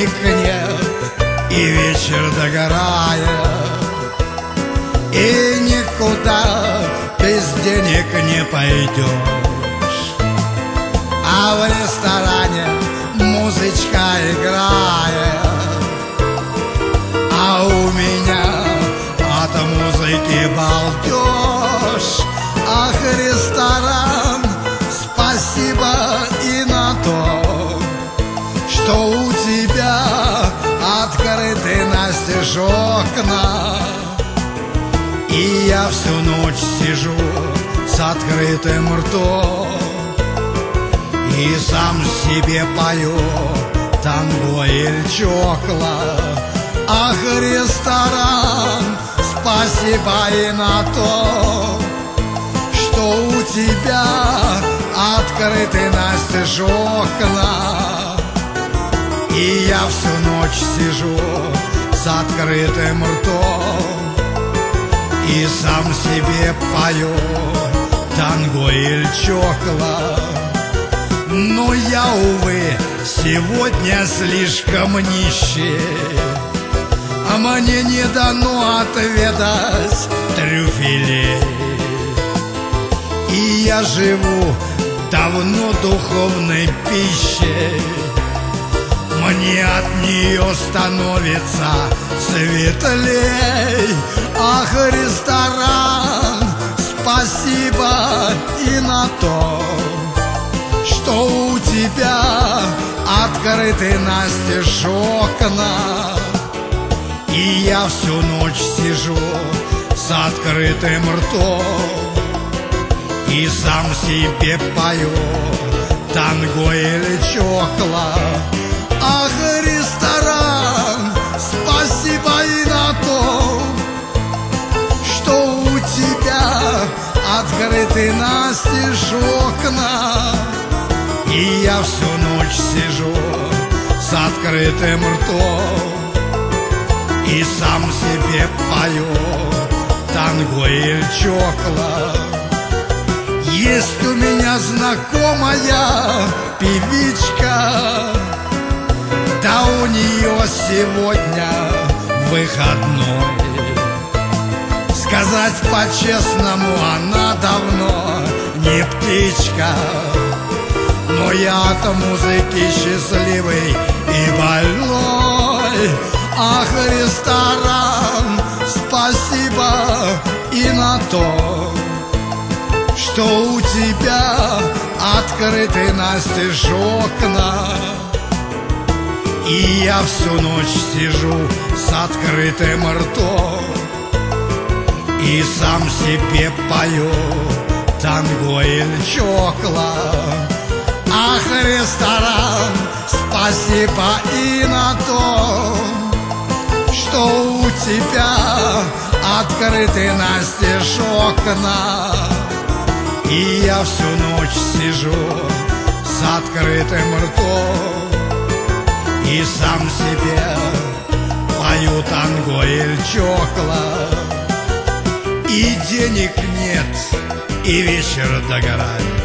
денег нет, и вечер догорает, и никуда без денег не пойдешь. А в ресторане музычка играет, а у меня от музыки балдеж. Ах, ресторан, спасибо и на то, что у тебя открыты настежь окна. И я всю ночь сижу с открытым ртом и сам себе пою танго или чокла. Ах, ресторан, спасибо и на то, что у тебя открыты настежь окна. И я всю ночь сижу с открытым ртом и сам себе пою танго или чокла. Но я, увы, сегодня слишком нищий, а мне не дано отведать трюфелей. И я живу давно духовной пищей, мне от нее становится светлей. Ах, ресторан, спасибо и на то, что у тебя открыты настежь окна. И я всю ночь сижу с открытым ртом и сам себе пою танго или чокла. Ах, ресторан, спасибо и на то, что у тебя открыты настежь окна. И я всю ночь сижу с открытым ртом и сам себе пою танго или чокла. Есть у меня знакомая певичка, да у нее сегодня выходной. Сказать по-честному, она давно не птичка, но я от музыки счастливый и больной. Ах, ресторан, спасибо и на то, что у тебя открыты настежь окна. И я всю ночь сижу с открытым ртом и сам себе пою танго или чокла. Ах, ресторан, спасибо и на то, что у тебя открыты настежь окна. И я всю ночь сижу с открытым ртом и сам себе пою танго или чокла. И денег нет, и вечер догорает,